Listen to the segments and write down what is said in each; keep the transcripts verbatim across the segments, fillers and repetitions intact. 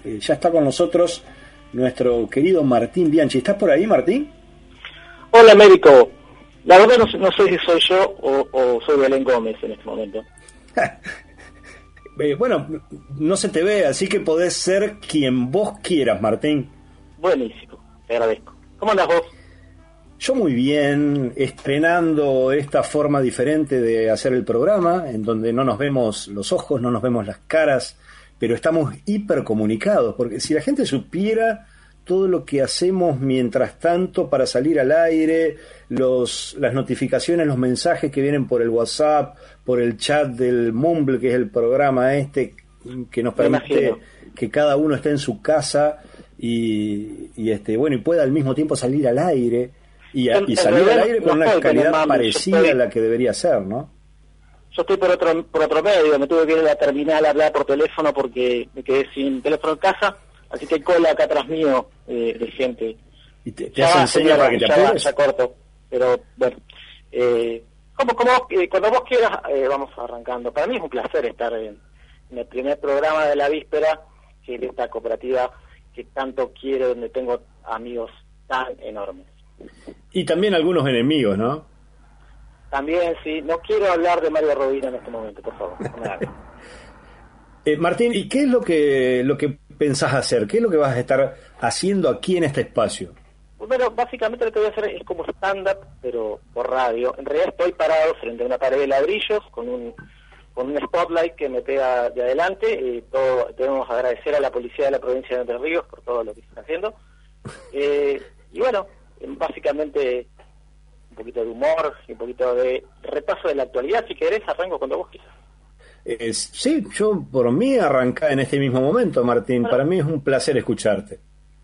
Eh, ya está con nosotros nuestro querido Martín Bianchi. ¿Estás por ahí, Martín? Hola, Américo. La verdad no, no sé si soy yo o, o soy Belén Gómez en este momento. eh, bueno, no se te ve, así que podés ser quien vos quieras, Martín. Buenísimo, te agradezco. ¿Cómo andas vos? Yo muy bien, estrenando esta forma diferente de hacer el programa, en donde no nos vemos los ojos, no nos vemos las caras, pero estamos hipercomunicados, porque si la gente supiera todo lo que hacemos mientras tanto para salir al aire, los, las notificaciones, los mensajes que vienen por el WhatsApp, por el chat del Mumble, que es el programa este que nos permite que cada uno esté en su casa y, y este bueno y pueda al mismo tiempo salir al aire y, a, y salir al aire con una calidad parecida a la que debería ser, ¿no? Yo estoy por otro por otro medio, me tuve que ir a la terminal a hablar por teléfono porque me quedé sin teléfono en casa, así que hay cola acá atrás mío eh, de gente. ¿Y te, te hacen señas para que te apures? Ya, ya corto, pero bueno, eh, como, como eh, cuando vos quieras eh, vamos arrancando. Para mí es un placer estar en, en el primer programa de la víspera, que es de esta cooperativa que tanto quiero, donde tengo amigos tan enormes. Y también algunos enemigos, ¿no? También, sí. No quiero hablar de Mario Rovira en este momento, por favor. No me hagas. eh, Martín, ¿y qué es lo que lo que pensás hacer? ¿Qué es lo que vas a estar haciendo aquí en este espacio? Bueno, básicamente lo que voy a hacer es como stand-up, pero por radio. En realidad estoy parado frente a una pared de ladrillos con un con un spotlight que me pega de adelante. Y todo, debemos agradecer a la policía de la provincia de Entre Ríos por todo lo que están haciendo. Eh, y bueno, básicamente un poquito de humor y un poquito de repaso de la actualidad. Si querés, arranco cuando vos quieras. Eh, sí, yo por mí arrancá en este mismo momento, Martín. Bueno, para mí es un placer escucharte.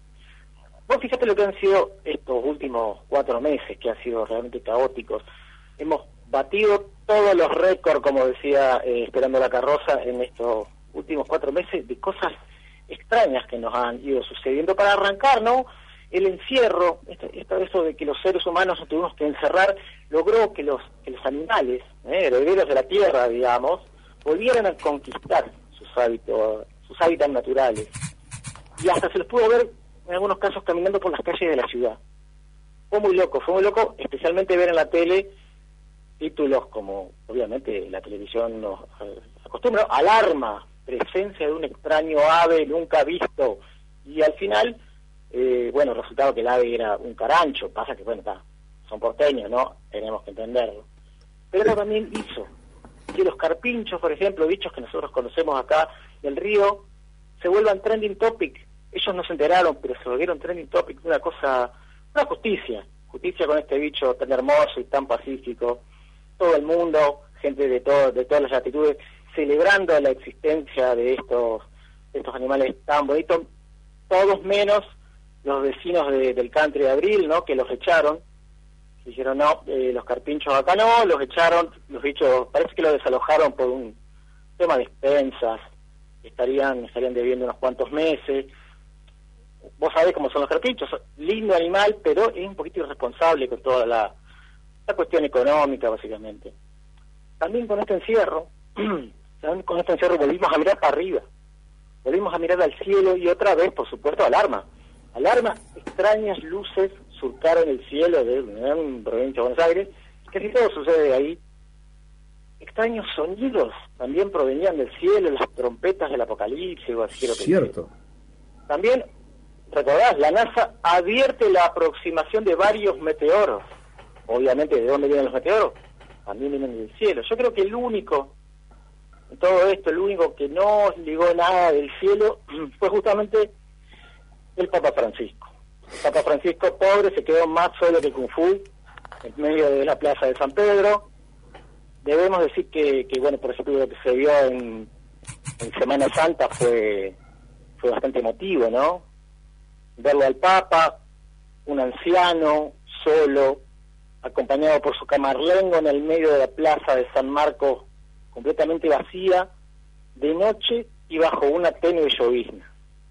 Vos fíjate lo que han sido estos últimos cuatro meses, que han sido realmente caóticos. Hemos batido todos los récords, como decía eh, Esperando la Carroza, en estos últimos cuatro meses, de cosas extrañas que nos han ido sucediendo. Para arrancar, ¿no? El encierro, esto, esto, esto de que los seres humanos nos tuvimos que encerrar, logró que los, que los animales, eh, herederos de la tierra, digamos, volvieran a conquistar sus hábitos, sus hábitats naturales. Y hasta se los pudo ver en algunos casos caminando por las calles de la ciudad. Fue muy loco, fue muy loco, especialmente ver en la tele títulos como, obviamente, la televisión nos eh, acostumbra, alarma, presencia de un extraño ave nunca visto, y al final, eh, bueno, resultaba que el ave era un carancho. Pasa que, bueno, está, son porteños, ¿no? Tenemos que entenderlo. Pero eso también hizo que los carpinchos, por ejemplo, bichos que nosotros conocemos acá del río, se vuelvan trending topic. Ellos no se enteraron, pero se volvieron trending topic, una cosa, una justicia, justicia con este bicho tan hermoso y tan pacífico. Todo el mundo, gente de todo, de todas las latitudes, celebrando la existencia de estos, de estos animales tan bonitos, todos menos los vecinos de, del country de Abril, ¿no? Que los echaron, dijeron no, eh, los carpinchos acá no, los echaron, los bichos, parece que los desalojaron por un tema de expensas, estarían, estarían debiendo unos cuantos meses. Vos sabés cómo son los carpinchos, lindo animal, pero es un poquito irresponsable con toda la, la cuestión económica, básicamente. También con este encierro, también con este encierro volvimos a mirar para arriba, volvimos a mirar al cielo y otra vez, por supuesto, alarma. Alarma, extrañas luces surcaron el cielo de una provincia de Buenos Aires, casi todo sucede ahí. Extraños sonidos también provenían del cielo, las trompetas del apocalipsis, o así creo que cierto. Es. También, recordás, la NASA advierte la aproximación de varios meteoros. Obviamente, ¿de dónde vienen los meteoros? También vienen del cielo. Yo creo que el único, en todo esto, el único que no ligó nada del cielo fue justamente el Papa Francisco. El Papa Francisco, pobre, se quedó más solo que Kung Fu, en medio de la plaza de San Pedro. Debemos decir que, que bueno, por ejemplo, lo que se vio en, en Semana Santa fue, fue bastante emotivo, ¿no? Verlo al Papa, un anciano, solo, acompañado por su camarlengo en el medio de la plaza de San Marcos, completamente vacía, de noche y bajo una tenue llovizna.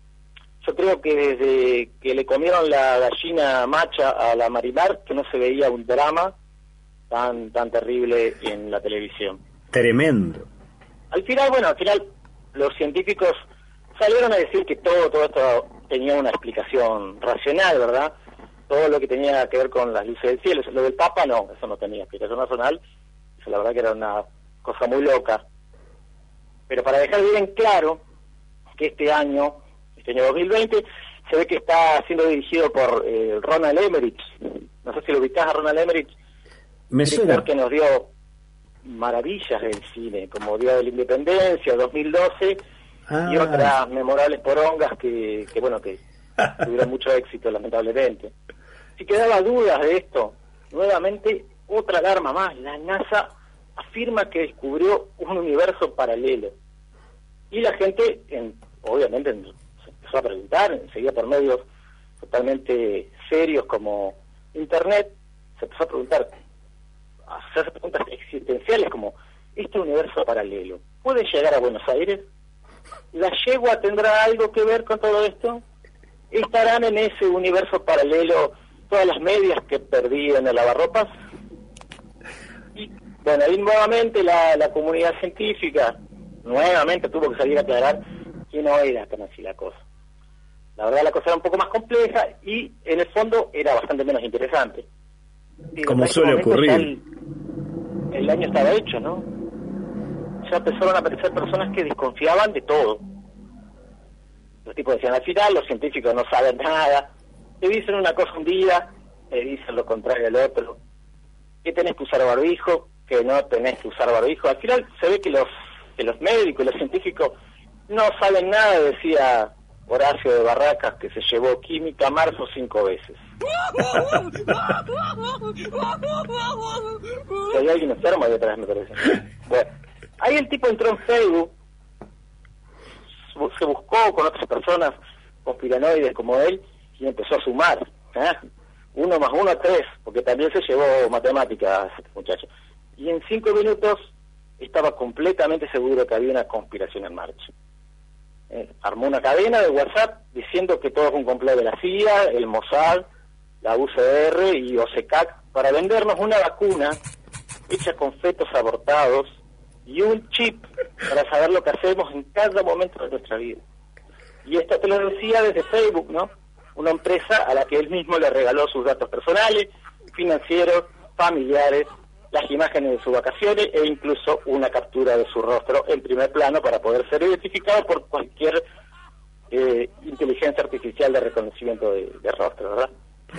Yo creo que desde que le comieron la gallina macha a la Marimar, que no se veía un drama tan tan terrible en la televisión. Tremendo. Al final, bueno, al final los científicos salieron a decir que todo, todo esto tenía una explicación racional, ¿verdad? Todo lo que tenía que ver con las luces del cielo. Lo del Papa no, eso no tenía explicación racional, eso la verdad que era una cosa muy loca. Pero para dejar bien claro que este año, este año dos mil veinte, se ve que está siendo dirigido por eh, Roland Emmerich. No sé si lo ubicás a Roland Emmerich. Me suena. Que nos dio maravillas del cine, como Día de la Independencia, dos mil doce, ah. y otras memorables porongas que, que bueno, que tuvieron mucho éxito, lamentablemente. Si quedaba dudas de esto, nuevamente otra alarma más. La NASA afirma que descubrió un universo paralelo. Y la gente, en, obviamente, se empezó a preguntar, enseguida por medios totalmente serios como Internet, se empezó a preguntar, a hacer preguntas existenciales como, ¿este universo paralelo puede llegar a Buenos Aires? ¿La yegua tendrá algo que ver con todo esto? ¿Estarán en ese universo paralelo todas las medias que perdí en el lavarropas? Y bueno, ahí nuevamente la, la comunidad científica nuevamente tuvo que salir a aclarar que no era tan así la cosa. La verdad la cosa era un poco más compleja y en el fondo era bastante menos interesante. Y como suele ocurrir. El, el año estaba hecho, ¿no? Ya empezaron a aparecer personas que desconfiaban de todo. Los tipos decían, al final los científicos no saben nada, te dicen una cosa un día, te dicen lo contrario al otro, que tenés que usar barbijo, que no tenés que usar barbijo. Al final se ve que los que los médicos y los científicos no saben nada, decía Horacio de Barracas, que se llevó química marzo cinco veces. Si hay alguien enfermo ahí atrás, me parece. Bueno, ahí el tipo entró en Facebook, se buscó con otras personas conspiranoides como él y empezó a sumar, ¿eh? Uno más uno, tres, porque también se llevó matemáticas este muchacho. Y en cinco minutos estaba completamente seguro que había una conspiración en marcha. Eh, armó una cadena de WhatsApp diciendo que todo es un complot de la C I A, el Mossad, la U C R y O C C A C para vendernos una vacuna hecha con fetos abortados y un chip para saber lo que hacemos en cada momento de nuestra vida. Y esto te lo decía desde Facebook, ¿no? Una empresa a la que él mismo le regaló sus datos personales, financieros, familiares, las imágenes de sus vacaciones e incluso una captura de su rostro en primer plano para poder ser identificado por cualquier eh, inteligencia artificial de reconocimiento de, de rostro, ¿verdad?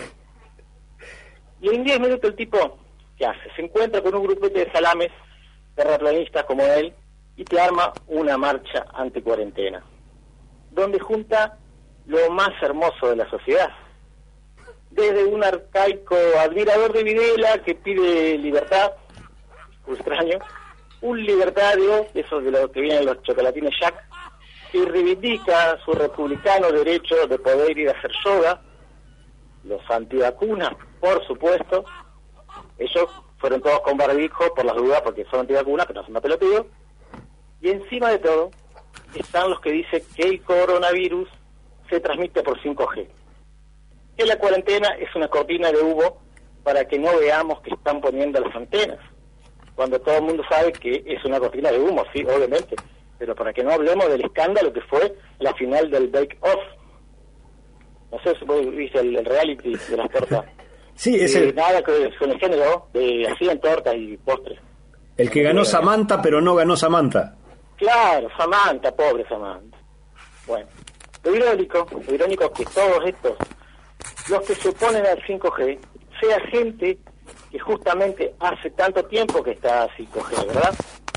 Y en diez minutos el tipo, ¿qué hace? Se encuentra con un grupete de salames terraplanistas como él y te arma una marcha anti-cuarentena, donde junta lo más hermoso de la sociedad. Desde un arcaico admirador de Videla que pide libertad, un extraño, un libertario, esos de los que vienen los chocolatines Jack, que reivindica su republicano derecho de poder ir a hacer yoga, los antivacunas, por supuesto, ellos fueron todos con barbijo por las dudas porque son antivacunas, pero no son pelotudos, y encima de todo están los que dicen que el coronavirus se transmite por cinco G. Que la cuarentena es una cortina de humo para que no veamos que están poniendo las antenas, cuando todo el mundo sabe que es una cortina de humo, sí, obviamente, pero para que no hablemos del escándalo que fue la final del Bake Off. No sé si vos viste el, el reality de las tortas. Sí, es el... Nada que con el género, de hacían tortas y postres. El que ganó Samantha, pero no ganó Samantha. Claro, Samantha, pobre Samantha. Bueno, lo irónico, lo irónico es que todos estos, los que se oponen al cinco G, sea gente que justamente hace tanto tiempo que está a cinco G, ¿verdad?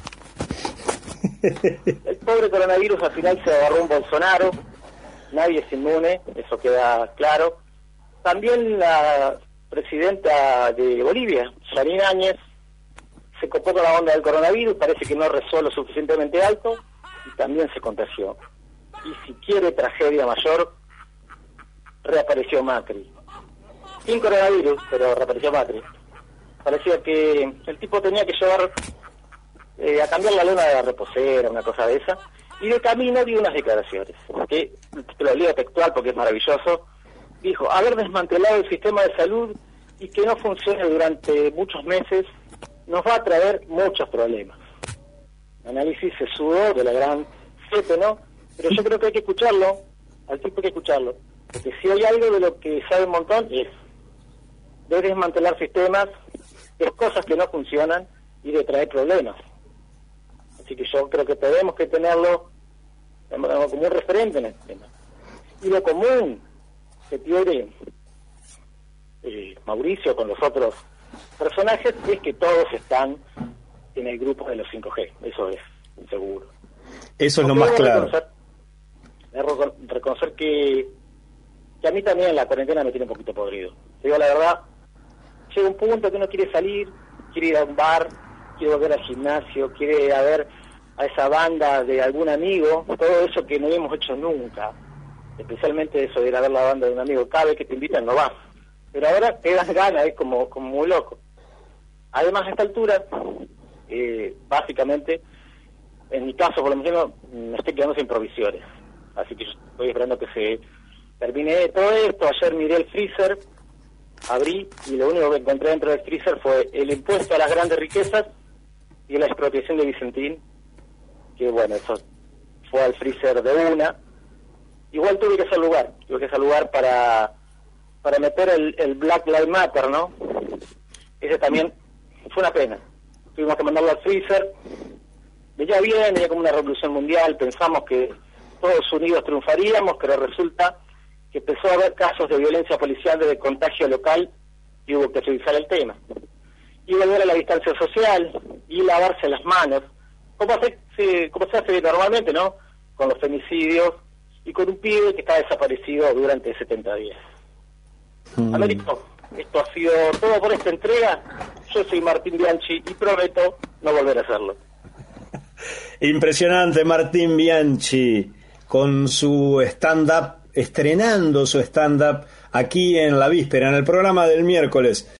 El pobre coronavirus al final se agarró un Bolsonaro, nadie es inmune, eso queda claro. También la presidenta de Bolivia, Yanine Áñez, se copó con la onda del coronavirus, parece que no rezó lo suficientemente alto y también se contagió. Y si quiere tragedia mayor, reapareció Macri. Sin coronavirus, pero reapareció Macri. Parecía que el tipo tenía que llevar eh, a cambiar la luna de la reposera, una cosa de esa, y de camino dio unas declaraciones, que te lo leo textual porque es maravilloso. Dijo, haber desmantelado el sistema de salud y que no funcione durante muchos meses nos va a traer muchos problemas. El análisis se sudó de la gran C E P E, ¿no? Pero yo creo que hay que escucharlo, al tipo hay que escucharlo, porque si hay algo de lo que sabe un montón es de desmantelar sistemas, es cosas que no funcionan y de traer problemas. Así que yo creo que tenemos que tenerlo como un referente en este tema. Y lo común que tiene eh, Mauricio con los otros personajes es que todos están en el grupo de los cinco G, eso es seguro. Eso es lo más claro. Reconocer, reconocer que, que a mí también la cuarentena me tiene un poquito podrido. Te digo la verdad, llega un punto que uno quiere salir, quiere ir a un bar, quiere volver al gimnasio, quiere ir a ver a esa banda de algún amigo, todo eso que no hemos hecho nunca, especialmente eso de ir a ver la banda de un amigo, cada vez que te invitan no vas, pero ahora te das ganas, es como, como muy loco. Además a esta altura, eh, básicamente, en mi caso por lo menos me estoy quedando sin provisiones, así que yo estoy esperando que se termine todo esto. Ayer miré el freezer, abrí y lo único que encontré dentro del freezer fue el impuesto a las grandes riquezas y la expropiación de Vicentín, que bueno, eso fue al freezer de una. Igual tuve que hacer lugar, tuve que hacer lugar para para meter el, el Black Lives Matter, ¿no? Ese también fue una pena. Tuvimos que mandarlo al freezer. Veía bien, veía como una revolución mundial, pensamos que todos unidos triunfaríamos, pero resulta que empezó a haber casos de violencia policial, de contagio local, y hubo que revisar el tema. Y volver a la distancia social, y lavarse las manos, como, hace, se, como se hace normalmente, ¿no? Con los femicidios, y con un pibe que está desaparecido durante setenta días. Mm. Américo, esto ha sido todo por esta entrega. Yo soy Martín Bianchi y prometo no volver a hacerlo. Impresionante Martín Bianchi, con su stand-up, estrenando su stand-up aquí en La Víspera, en el programa del miércoles.